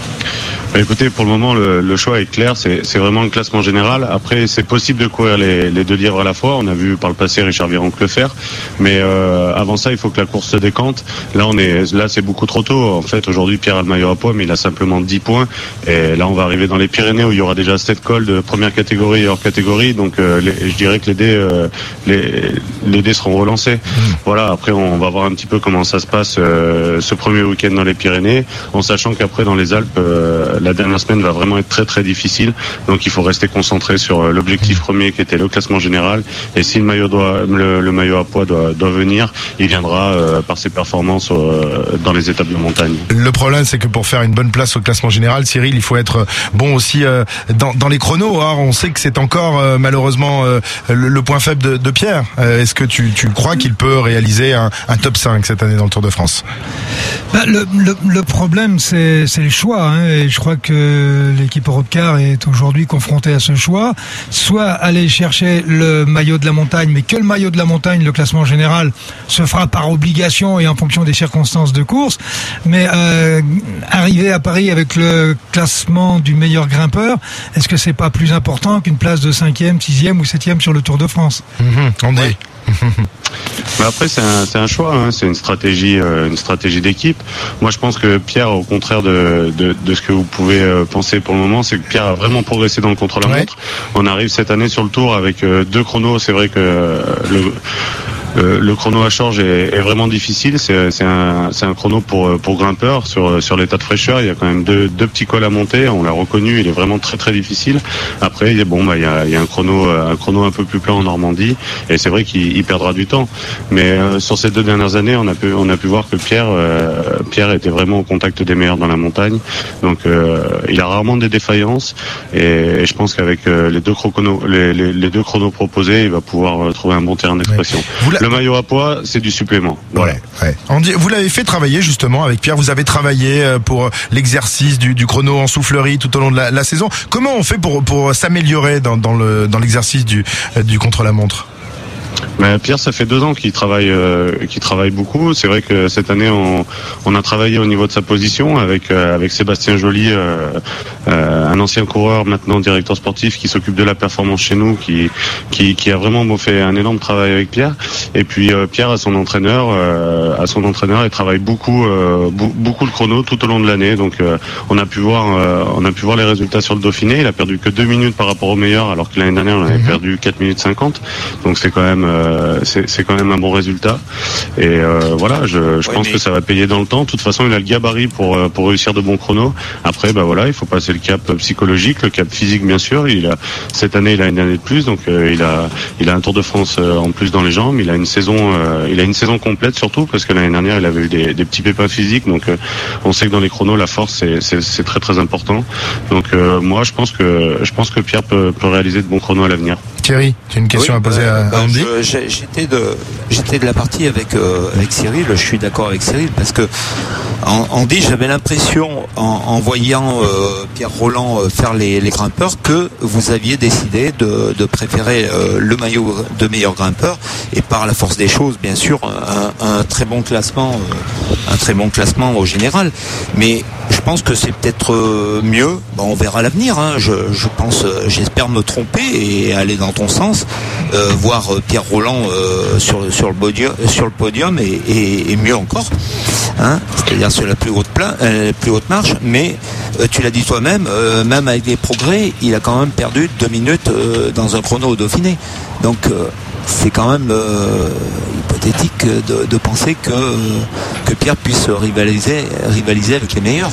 Bah écoutez, pour le moment, le, le choix est clair, c'est, c'est vraiment le classement général. Après, c'est possible de courir les, les deux lièvres à la fois. On a vu par le passé Richard Virenque le faire, mais euh, avant ça, il faut que la course se décante. Là, on est, là, c'est beaucoup trop tôt. En fait, aujourd'hui, Pierre a le maillot à poids, mais il a simplement dix points. Et là, on va arriver dans les Pyrénées où il y aura déjà sept cols de première catégorie et hors catégorie. Donc, euh, les, je dirais que les dés, euh, les, les dés seront relancés. Mmh. Voilà. Après, on va voir un petit peu comment ça se passe euh, ce premier week-end dans les Pyrénées, en sachant qu'après dans les Alpes. Euh, la dernière semaine va vraiment être très très difficile, donc il faut rester concentré sur l'objectif premier qui était le classement général, et si le maillot doit le, le maillot à poids doit, doit venir, il viendra euh, par ses performances euh, dans les étapes de montagne. Le problème, c'est que pour faire une bonne place au classement général, Cyril, il faut être bon aussi euh, dans, dans les chronos. Or, on sait que c'est encore euh, malheureusement euh, le, le point faible de, de Pierre. Euh, est-ce que tu, tu crois qu'il peut réaliser un, un top cinq cette année dans le Tour de France? Bah, le, le, le problème, c'est, c'est les choix, hein, et je crois que l'équipe Europcar est aujourd'hui confrontée à ce choix. Soit aller chercher le maillot de la montagne, mais que le maillot de la montagne, le classement général, se fera par obligation et en fonction des circonstances de course. Mais euh, arriver à Paris avec le classement du meilleur grimpeur, est-ce que c'est pas plus important qu'une place de cinquième, sixième ou septième sur le Tour de France? Mmh, André. Ouais. Mais après c'est un, c'est un choix, hein. C'est une stratégie, euh, une stratégie d'équipe. Moi je pense que Pierre, au contraire de, de, de ce que vous pouvez euh, penser pour le moment, c'est que Pierre a vraiment progressé dans le contre-la-montre. Ouais. On arrive cette année sur le Tour avec euh, deux chronos. C'est vrai que euh, le Euh, le chrono à Chorges est, est vraiment difficile. C'est, c'est un, c'est un chrono pour pour grimpeur sur sur l'état de fraîcheur. Il y a quand même deux, deux petits cols à monter. On l'a reconnu. Il est vraiment très très difficile. Après, il y a, bon, bah il y a, il y a un chrono un chrono un peu plus plat en Normandie. Et c'est vrai qu'il il perdra du temps. Mais euh, sur ces deux dernières années, on a pu on a pu voir que Pierre euh, Pierre était vraiment au contact des meilleurs dans la montagne. Donc euh, il a rarement des défaillances. Et, et je pense qu'avec euh, les deux chronos les, les, les deux chronos proposés, il va pouvoir euh, trouver un bon terrain d'expression. Ouais. Le maillot à poids, c'est du supplément. Voilà. Ouais, ouais. Andy, vous l'avez fait travailler justement avec Pierre. Vous avez travaillé pour l'exercice du, du chrono en soufflerie tout au long de la, la saison. Comment on fait pour, pour s'améliorer dans, dans, le, dans l'exercice du, du contre-la-montre? Mais Pierre, ça fait deux ans qu'il travaille, euh, qu'il travaille beaucoup. C'est vrai que cette année, on, on a travaillé au niveau de sa position avec euh, avec Sébastien Joly, euh, euh, un ancien coureur, maintenant directeur sportif, qui s'occupe de la performance chez nous, qui qui, qui a vraiment fait un énorme travail avec Pierre. Et puis euh, Pierre a son entraîneur, euh, à son entraîneur, et travaille beaucoup euh, beaucoup le chrono tout au long de l'année. Donc euh, on a pu voir euh, on a pu voir les résultats sur le Dauphiné. Il a perdu que deux minutes par rapport au meilleur, alors que l'année dernière on avait perdu quatre minutes cinquante. Donc c'est quand même Euh, c'est, c'est quand même un bon résultat, et euh, voilà, je, je oui, pense mais... que ça va payer dans le temps. De toute façon, il a le gabarit pour pour réussir de bons chronos. Après, bah voilà, il faut passer le cap psychologique, le cap physique, bien sûr. Il a cette année, il a une année de plus, donc euh, il a il a un Tour de France euh, en plus dans les jambes. Il a une saison, euh, il a une saison complète surtout, parce que l'année dernière, il avait eu des, des petits pépins physiques. Donc, euh, on sait que dans les chronos, la force c'est c'est, c'est très très important. Donc, euh, moi, je pense que je pense que Pierre peut, peut réaliser de bons chronos à l'avenir. Thierry, tu as une question oui, à poser euh, à, à Andy. je, J'étais de, j'étais de la partie avec euh, avec Cyril. Je suis d'accord avec Cyril parce que Andy, j'avais l'impression en, en voyant euh, Pierre Rolland euh, faire les, les grimpeurs que vous aviez décidé de, de préférer euh, le maillot de meilleur grimpeur et par la force des choses, bien sûr, un, un très bon classement, euh, un très bon classement au général. Mais je pense que c'est peut-être euh, mieux. Bon, on verra l'avenir. Hein. Je, je pense, euh, j'espère me tromper et aller dans ton sens, euh, voir euh, Pierre Rolland euh, sur sur le podium, sur le podium et, et, et mieux encore. Hein, c'est-à-dire sur la plus haute plein, euh, plus haute marche, mais euh, tu l'as dit toi-même, euh, même avec les progrès, il a quand même perdu deux minutes euh, dans un chrono au Dauphiné. Donc euh, c'est quand même euh, hypothétique de, de penser que que Pierre puisse rivaliser rivaliser avec les meilleurs.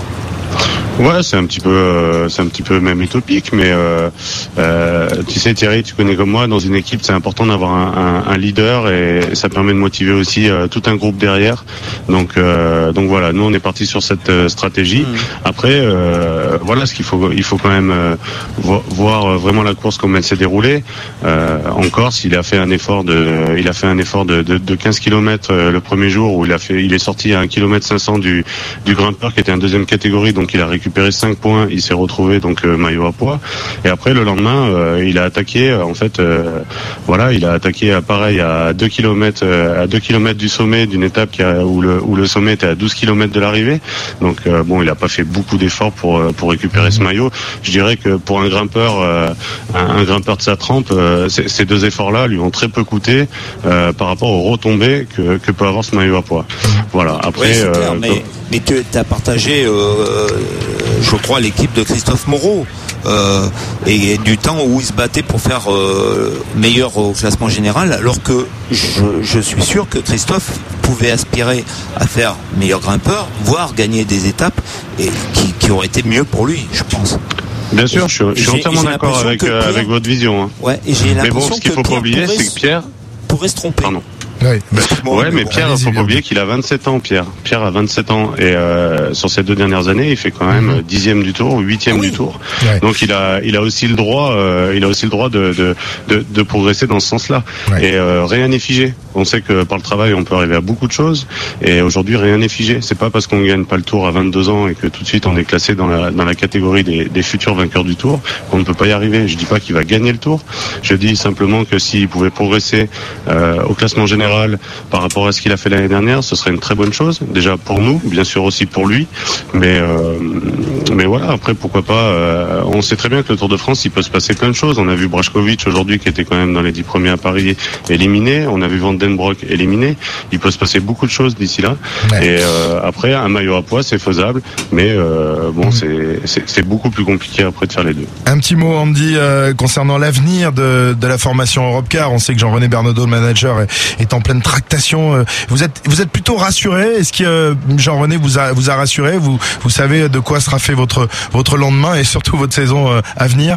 Ouais, c'est un petit peu, euh, c'est un petit peu même utopique, mais euh, euh, tu sais Thierry, tu connais comme moi, dans une équipe, c'est important d'avoir un, un, un leader et ça permet de motiver aussi euh, tout un groupe derrière. Donc, euh, donc voilà, nous on est parti sur cette euh, stratégie. Mmh. Après, euh, voilà, ce qu'il faut, il faut quand même euh, vo- voir vraiment la course comme elle s'est déroulée. Euh, en Corse, il a fait un effort de, il a fait un effort de, de, de quinze kilomètres euh, le premier jour où il a fait, il est sorti à un kilomètre cinq cents du, du grimpeur qui était en deuxième catégorie, donc il a récupéré récupéré cinq points, il s'est retrouvé donc euh, maillot à pois. Et après le lendemain, euh, il a attaqué. Euh, en fait, euh, voilà, il a attaqué à pareil à deux kilomètres, euh, à deux kilomètres du sommet d'une étape qui a, où le où le sommet était à douze kilomètres de l'arrivée. Donc euh, bon, il a pas fait beaucoup d'efforts pour euh, pour récupérer ce maillot. Je dirais que pour un grimpeur, euh, un, un grimpeur de sa trempe, euh, c- ces deux efforts-là lui ont très peu coûté euh, par rapport aux retombées que que peut avoir ce maillot à pois. Voilà. Après, oui, c'est clair, euh, mais, mais tu as partagé, euh, je crois, l'équipe de Christophe Moreau euh, et du temps où il se battait pour faire euh, meilleur au classement général, alors que je, je suis sûr que Christophe pouvait aspirer à faire meilleur grimpeur, voire gagner des étapes et qui, qui auraient été mieux pour lui, je pense. Bien sûr, je, je suis entièrement d'accord avec, euh, Pierre, avec votre vision. Hein. Ouais, et j'ai mais bon, ce qu'il ne faut pas oublier, c'est que Pierre pourrait se tromper. Pardon. Ouais, bah, ouais, mais Pierre, il faut pas oublier qu'il a vingt-sept ans, Pierre. Pierre a vingt-sept ans et euh, sur ces deux dernières années, il fait quand même dixième du tour ou huitième oui. du tour. Ouais. Donc il a, il a aussi le droit, euh, il a aussi le droit de de, de, de progresser dans ce sens-là. Ouais. Et euh, rien n'est figé. On sait que par le travail, on peut arriver à beaucoup de choses. Et aujourd'hui, rien n'est figé. C'est pas parce qu'on gagne pas le Tour à vingt-deux ans et que tout de suite on est classé dans la dans la catégorie des, des futurs vainqueurs du Tour qu'on ne peut pas y arriver. Je dis pas qu'il va gagner le Tour. Je dis simplement que s'il pouvait progresser euh, au classement général par rapport à ce qu'il a fait l'année dernière, ce serait une très bonne chose. Déjà pour nous, bien sûr aussi pour lui. Mais euh, mais voilà. Après, pourquoi pas. Euh, on sait très bien que le Tour de France, il peut se passer plein de choses. On a vu Brajkovic aujourd'hui qui était quand même dans les dix premiers à Paris éliminé. On a vu Van den Broek éliminé. Il peut se passer beaucoup de choses d'ici là. Ouais. Et euh, après, un maillot à pois, c'est faisable, mais euh, bon, mmh. c'est, c'est c'est beaucoup plus compliqué après de faire les deux. Un petit mot, Andy, euh, concernant l'avenir de de la formation Europcar. On sait que Jean-René Bernaudot, le manager, est, est en pleine tractation. Vous êtes vous êtes plutôt rassuré? Est-ce que euh, Jean-René vous a vous a rassuré? Vous vous savez de quoi sera fait votre votre lendemain et surtout votre saison euh, à venir?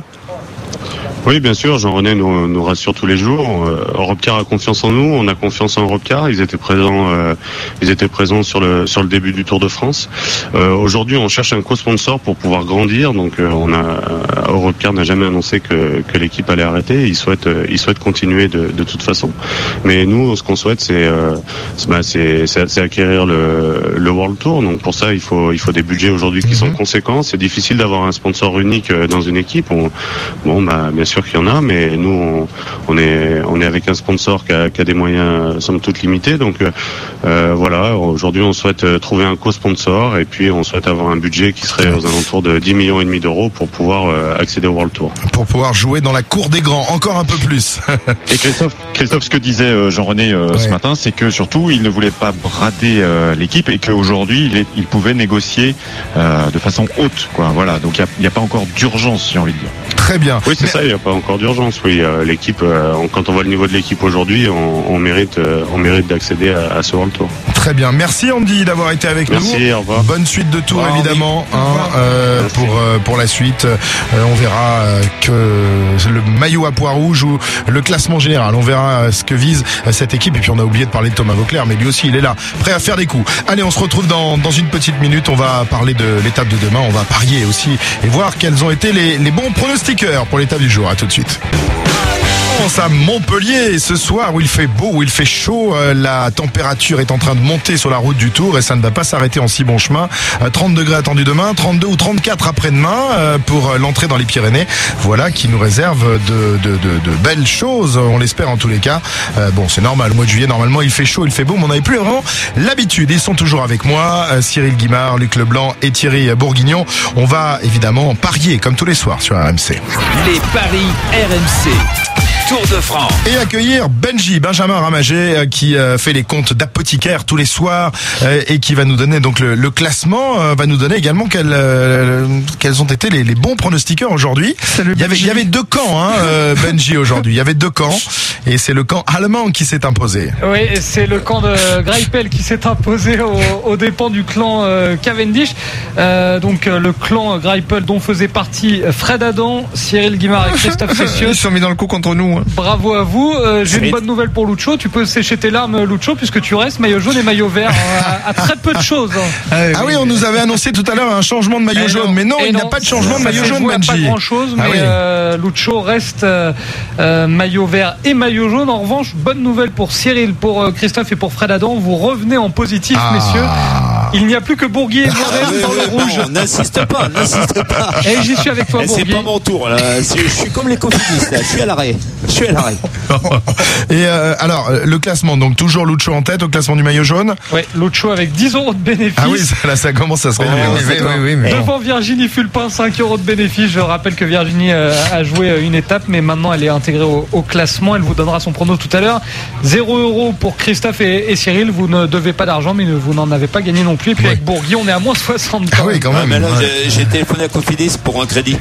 Oui, bien sûr, Jean-René nous, nous rassure tous les jours. Euh, Europcar a confiance en nous, on a confiance en Europcar. Ils étaient présents, euh, ils étaient présents sur le sur le début du Tour de France. Euh, aujourd'hui, on cherche un co-sponsor pour pouvoir grandir. Donc, euh, on a Europcar n'a jamais annoncé que que l'équipe allait arrêter. Ils souhaitent euh, ils souhaitent continuer de de toute façon. Mais nous, ce qu'on souhaite, c'est euh, c'est, bah, c'est, c'est c'est acquérir le le World Tour. Donc pour ça, il faut il faut des budgets aujourd'hui qui sont conséquents. C'est difficile d'avoir un sponsor unique dans une équipe. On, bon, bah bien sûr qu'il y en a, mais nous on, on est on est avec un sponsor qui a, qui a des moyens somme toute limités, donc euh, voilà, aujourd'hui on souhaite trouver un co-sponsor et puis on souhaite avoir un budget qui serait aux alentours de dix millions et demi d'euros pour pouvoir euh, accéder au World Tour. Pour pouvoir jouer dans la cour des grands, encore un peu plus. Et Christophe, Christophe, ce que disait Jean-René euh, ouais. ce matin, c'est que surtout il ne voulait pas brader euh, l'équipe et qu'aujourd'hui il, est, il pouvait négocier euh, de façon haute, quoi. Voilà, donc il n'y a, a pas encore d'urgence, j'ai envie de dire. Très bien. Oui, c'est Mais... ça, il n'y a pas encore d'urgence. Oui, euh, l'équipe, euh, on, quand on voit le niveau de l'équipe aujourd'hui, on, on mérite, euh, on mérite d'accéder à, à ce World Tour. Très bien. Merci Andy d'avoir été avec Merci, nous. Merci, au revoir. Bonne suite de tour, évidemment, hein, euh, pour euh, pour la suite. Euh, on verra euh, que le maillot à pois rouge ou le classement général. On verra euh, ce que vise euh, cette équipe. Et puis on a oublié de parler de Thomas Vauclair, mais lui aussi il est là, prêt à faire des coups. Allez, on se retrouve dans dans une petite minute. On va parler de l'étape de demain. On va parier aussi et voir quels ont été les les bons pronostiqueurs pour l'étape du jour. À tout de suite. commence à Montpellier ce soir où il fait beau, où il fait chaud. La température est en train de monter sur la route du Tour et ça ne va pas s'arrêter en si bon chemin. trente degrés attendus demain, trente-deux ou trente-quatre après-demain pour l'entrée dans les Pyrénées. Voilà qui nous réserve de, de, de, de belles choses, on l'espère en tous les cas. Bon, c'est normal, le mois de juillet, normalement il fait chaud, il fait beau, mais on n'avait plus vraiment l'habitude. Ils sont toujours avec moi, Cyril Guimard, Luc Leblanc et Thierry Bourguignon. On va évidemment parier comme tous les soirs sur R M C. Les paris R M C. Tour de France. Et accueillir Benji, Benjamin Ramagé, qui fait les comptes d'apothicaire tous les soirs et qui va nous donner donc le, le classement, va nous donner également quels, quels ont été les, les bons pronostiqueurs aujourd'hui. Salut il y avait, il y avait deux camps, hein, Benji aujourd'hui. Il y avait deux camps et c'est le camp allemand qui s'est imposé. Oui, c'est le camp de Greipel qui s'est imposé aux au dépens du clan euh, Cavendish. Euh, donc euh, le clan Greipel dont faisait partie Fred Adam, Cyril Guimard et Christophe Cessieux. Ils sont mis dans le coup contre nous. Bravo à vous. Euh, j'ai une bonne nouvelle pour Lucho. Tu peux sécher tes larmes, Lucho, puisque tu restes maillot jaune et maillot vert à, à très peu de choses. Ah oui, ah oui, on nous avait annoncé tout à l'heure un changement de maillot et jaune, non, mais non, il n'y a pas de changement de maillot jaune, Benji. Pas grand chose, mais ah oui. euh, Lucho reste euh, euh, maillot vert et maillot jaune. En revanche, bonne nouvelle pour Cyril, pour euh, Christophe et pour Fred Adam. Vous revenez en positif, ah. messieurs. Il n'y a plus que Bourgui et moi-même ah oui, dans oui, le rouge. Non, n'insiste pas, n'insiste pas. Et j'y suis avec toi, Bourgui. C'est pas mon tour, là. Je suis comme les cofidistes, là. Je suis à l'arrêt. Je suis à l'arrêt. Et euh, alors, le classement, donc toujours Lucho en tête au classement du maillot jaune. Oui, Lucho avec dix euros de bénéfice. Ah oui, ça, là, ça commence à se réveiller. Oh, oui, oui, oui, mais devant Virginie Fulpin, cinq euros de bénéfice. Je rappelle que Virginie euh, a joué une étape, mais maintenant elle est intégrée au, au classement. Elle vous donnera son prono tout à l'heure. zéro euros pour Christophe et, et Cyril. Vous ne devez pas d'argent, mais vous n'en avez pas gagné non plus. Et puis ouais. avec Bourgui, on est à moins soixante. Ah oui, quand même. Ah, mais là, ouais. j'ai, j'ai téléphoné à Cofidis pour un crédit.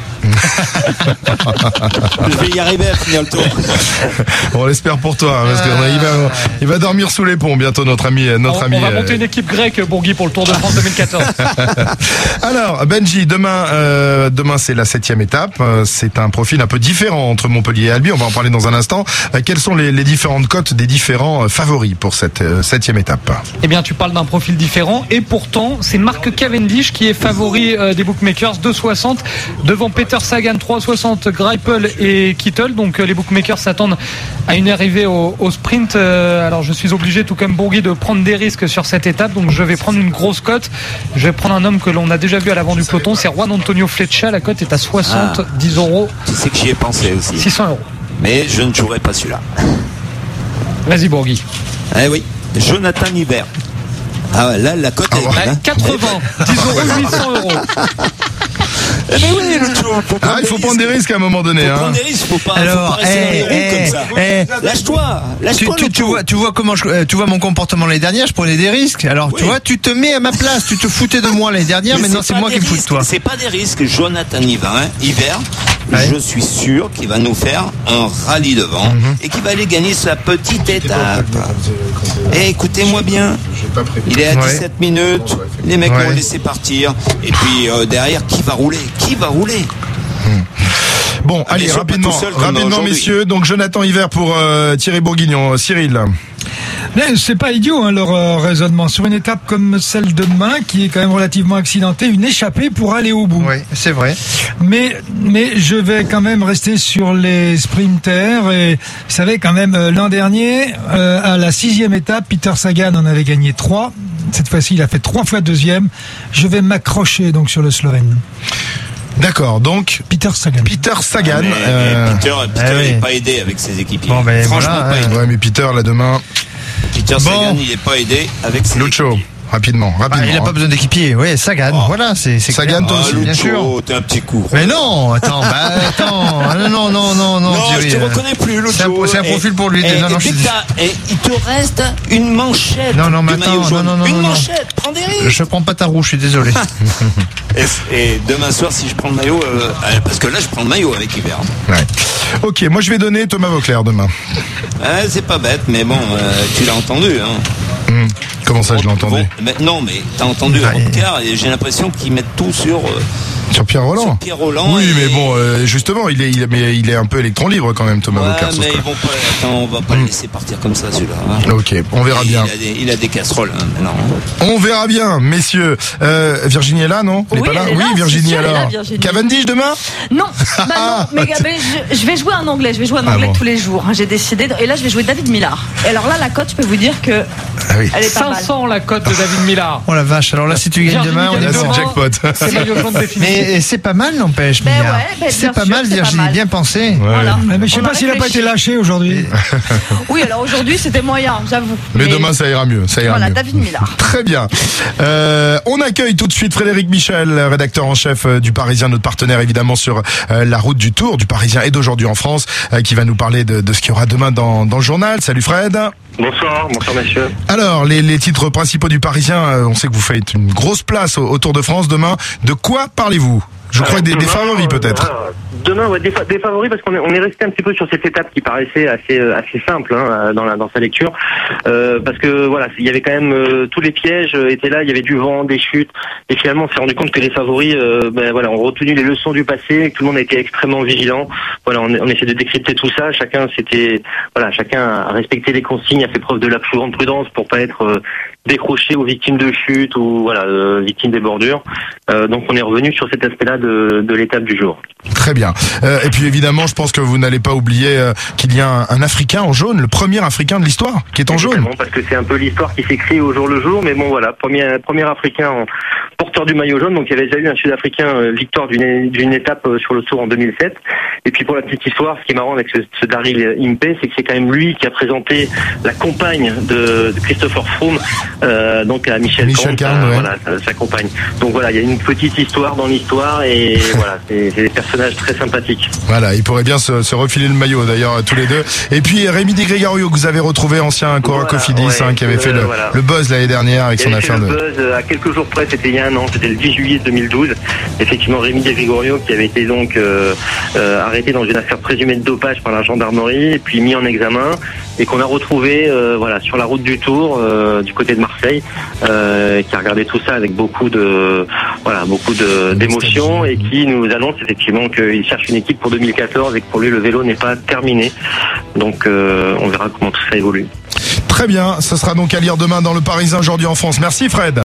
Je vais y arriver à finir le tour. On l'espère pour toi, parce qu'il va, il va dormir sous les ponts bientôt, notre ami. Notre on, ami on va monter une équipe grecque, Bourgui, pour le Tour de France deux mille quatorze. Alors, Benji, demain, euh, demain c'est la septième étape. C'est un profil un peu différent entre Montpellier et Albi. On va en parler dans un instant. Quelles sont les, les différentes cotes des différents favoris pour cette euh, septième étape? Eh bien, tu parles d'un profil différent et pourtant, c'est Mark Cavendish qui est favori euh, des bookmakers, deux soixante devant Peter Sagan, trois soixante, Greipel et Kittel. Donc, euh, les bookmakers s'attendent à une arrivée au, au sprint. Euh, alors, je suis obligé, tout comme Bourgui, de prendre des risques sur cette étape. Donc, je vais prendre une grosse cote. Je vais prendre un homme que l'on a déjà vu à l'avant du peloton. C'est Juan Antonio Flecha. La cote est à soixante-dix euros. Tu sais que j'y ai pensé aussi. six cents euros. Mais je ne jouerai pas celui-là. Vas-y, Bourgui. Eh oui, Jonathan Hiver. Ah ouais, là, la cote ah est ouais. hein. quatre-vingts, dix euros, huit cents euros. Eh ben oui, le tour, faut ah, il faut prendre des risques à un moment donné. Faut hein. prendre des risques, faut pas, Alors, faut pas rester eh, dans les roues eh, comme ça. Eh, lâche-toi, lâche-toi. Tu, tu, tu vois, tu vois comment je, tu vois mon comportement l'année dernière, je prenais des risques. Alors, oui. tu vois, tu te mets à ma place, tu te foutais de moi l'année dernière, mais maintenant c'est, c'est moi qui me fous de toi. C'est pas des risques, Jonathan Hiver, hein, Hiver. Ouais. Je suis sûr qu'il va nous faire un rallye devant mm-hmm. et qu'il va aller gagner sa petite étape. Et écoutez-moi bien, il est à dix-sept ouais. minutes, les mecs ouais. vont laisser partir. Et puis euh, derrière, qui va rouler Qui va rouler mm. Bon, ah, allez, rapidement, rapidement messieurs. Donc Jonathan Hiver pour euh, Thierry Bourguignon. Cyril. Mais c'est pas idiot hein, leur euh, raisonnement. Sur une étape comme celle de demain, qui est quand même relativement accidentée, une échappée pour aller au bout. Oui, c'est vrai. Mais mais je vais quand même rester sur les sprinters. Et vous savez quand même euh, l'an dernier, euh, à la sixième étape, Peter Sagan en avait gagné trois. Cette fois-ci, il a fait trois fois deuxième. Je vais m'accrocher donc sur le Slovène. D'accord, donc Peter Sagan. Peter Sagan. Ah, mais, euh... Peter, Peter ah, oui. n'est pas aidé avec ses équipiers. Bon, ben, franchement voilà, pas aidé. Ouais, mais Peter là demain. Peter bon. Sagan, il n'est pas aidé avec ses Lucho. équipiers. Rapidement, rapidement. Bah, il n'a pas besoin d'équipier. Oui, Sagan. Oh. Voilà, c'est, c'est Sagan, toi aussi, ah, bien sûr. T'es un petit coup. Mais non, attends, bah, attends. Non, non, non, non, non. Je te reconnais plus, Lucho. C'est un, c'est un profil pour lui. Et, non, non, et, et il te reste une manchette. Non, non, mais attends, non, non, non, une non, manchette. Prends des risques. Je prends pas ta roue, je suis désolé. et, et demain soir, si je prends le maillot, euh, parce que là, je prends le maillot avec Hiver. Ouais. Ok, moi je vais donner Thomas Vauclair demain. Ouais, c'est pas bête, mais bon, euh, tu l'as entendu, hein. Mmh. Comment ça, je l'ai entendu bon, mais, Non, mais t'as entendu ouais. Car, et j'ai l'impression qu'ils mettent tout sur, euh, Sur Pierre Rolland. Sur Pierre Rolland. Oui, mais bon, euh, justement, il est, il est, mais il est un peu électron libre quand même, Thomas ouais, Vollkers. mais ils vont pas, attends, on va pas mmh. le laisser partir comme ça, celui-là. Hein. Ok, on verra Et bien. Il a des, il a des casseroles, hein, maintenant. On verra bien, messieurs. Euh, Virginie est là, non? Elle oui, est pas là. Elle est oui, là, Virginie sûr, alors. là, Virginie. Cavendish demain? Non, bah non, mais, mais je, je vais jouer en anglais. Je vais jouer en anglais ah bon. tous les jours. J'ai décidé. De, et là, je vais jouer David Millar. Et alors là, la cote, je peux vous dire que ah oui. elle est pas cinq cents mal. La cote de David Millar. Oh la vache. Alors là, si tu gagnes demain, on est c'est jackpot. C'est maillot jaune définitif. Mais c'est pas mal, n'empêche. Ben ouais, ben c'est pas sûr, mal, Virginie. Pas mal. Bien pensé. Ouais. Voilà. Mais je sais on pas s'il a pas été lâché aujourd'hui. Oui, alors aujourd'hui, c'était moyen, j'avoue. Mais, mais demain, ça ira mieux. Ça ira voilà, mieux. David Millar. Très bien. Euh, on accueille tout de suite Frédéric Michel, rédacteur en chef du Parisien, notre partenaire évidemment sur euh, la route du Tour du Parisien et d'aujourd'hui en France, euh, qui va nous parler de, de ce qu'il y aura demain dans, dans le journal. Salut Fred. Bonsoir, bonsoir messieurs. Alors, les, les titres principaux du Parisien, euh, on sait que vous faites une grosse place au, au Tour de France demain. De quoi parlez-vous ? Je crois des, demain, des favoris peut-être. Euh, demain, ouais, des, fa- des favoris parce qu'on est, on est resté un petit peu sur cette étape qui paraissait assez assez simple hein, dans la dans sa lecture, euh, parce que voilà, il y avait quand même euh, tous les pièges étaient là, il y avait du vent, des chutes, et finalement on s'est rendu compte que les favoris, euh, ben voilà, ont retenu les leçons du passé, que tout le monde a été extrêmement vigilant. Voilà, on, on essaie de décrypter tout ça. Chacun c'était voilà, chacun a respecté les consignes, a fait preuve de la plus grande prudence pour pas être euh, décroché aux victimes de chute ou voilà, euh, victimes des bordures. Euh, donc on est revenu sur cet aspect-là de, de l'étape du jour. Très bien. Euh, et puis évidemment, je pense que vous n'allez pas oublier euh, qu'il y a un, un Africain en jaune, le premier Africain de l'histoire, qui est en jaune. Parce que c'est un peu l'histoire qui s'écrit au jour le jour, mais bon voilà, premier premier Africain en porteur du maillot jaune. Donc il y avait déjà eu un Sud-Africain euh, victoire d'une d'une étape euh, sur le Tour en deux mille sept. Et puis pour la petite histoire, ce qui est marrant avec ce, ce Daryl Impey, c'est que c'est quand même lui qui a présenté la compagne de, de Christopher Froome, euh, donc à Michel, Michel Caron, euh, ouais. voilà, sa, sa compagne. Donc voilà, il y a une petite histoire dans l'histoire et voilà, c'est, c'est des personnages très sympathiques. Voilà, ils pourraient bien se, se refiler le maillot d'ailleurs tous les deux. Et puis Rémi Di Gregorio que vous avez retrouvé, ancien coureur voilà, Cofidis, ouais, hein, qui avait fait euh, le, voilà. le buzz l'année dernière avec il son affaire le de. Buzz à quelques jours près, c'était il y a un an, c'était le dix juillet deux mille douze. Effectivement, Rémi Di Gregorio qui avait été donc euh, euh, arrêté dans une affaire présumée de dopage par la gendarmerie et puis mis en examen et qu'on a retrouvé euh, voilà sur la route du Tour euh, du côté de Marseille, euh, qui a regardé tout ça avec beaucoup de voilà beaucoup de d'émotion et qui nous annonce effectivement qu'il cherche une équipe pour deux mille quatorze et que pour lui le vélo n'est pas terminé. Donc euh, on verra comment tout ça évolue. Très bien, ce sera donc à lire demain dans le Parisien aujourd'hui en France. Merci Fred.